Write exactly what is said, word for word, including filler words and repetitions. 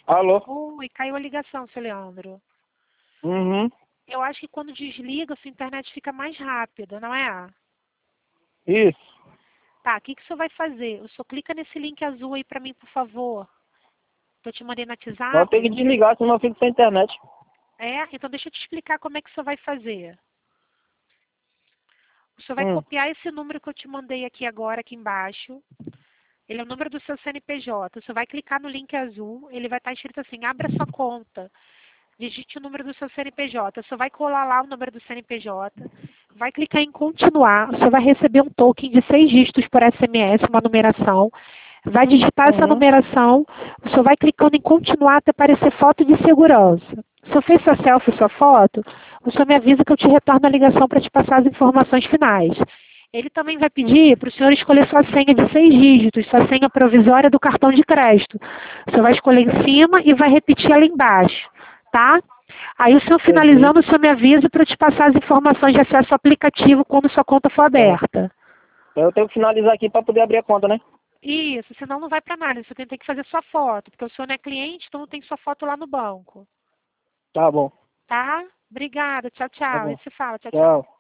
Alô? Oi, caiu a ligação, seu Leandro. Uhum. Eu acho que quando desliga, sua internet fica mais rápida, não é? Isso. Tá, o que, que o senhor vai fazer? O senhor clica nesse link azul aí pra mim, por favor. Que eu te mandei no Nós temos WhatsApp. que desligar, senão eu fico sem internet. É? Então deixa eu te explicar como é que o senhor vai fazer. O senhor vai Hum. copiar esse número que eu te mandei aqui agora, aqui embaixo. Ele é o número do seu C N P J. Você vai clicar no link azul, ele vai estar escrito assim, abra sua conta. Digite o número do seu C N P J. Você vai colar lá o número do C N P J, vai clicar em continuar. Você vai receber um token de seis dígitos por S M S, uma numeração. Vai digitar essa Uhum. numeração, o senhor vai clicando em continuar até aparecer foto de segurança. Se o senhor fez sua selfie, sua foto, o senhor me avisa que eu te retorno a ligação para te passar as informações finais. Ele também vai pedir para o senhor escolher sua senha de seis dígitos, sua senha provisória do cartão de crédito. O senhor vai escolher em cima e vai repetir ela embaixo, tá? Aí o senhor Entendi. finalizando, o senhor me avisa para eu te passar as informações de acesso ao aplicativo quando sua conta for Tá. aberta. Então eu tenho que finalizar aqui para poder abrir a conta, né? Isso, senão não vai para nada. Você tem que fazer sua foto, porque o senhor não é cliente, então não tem sua foto lá no banco. Tá bom. Tá? Obrigada. Tchau, Tá tchau. Aí bom. você fala. Tchau, tchau. Tchau.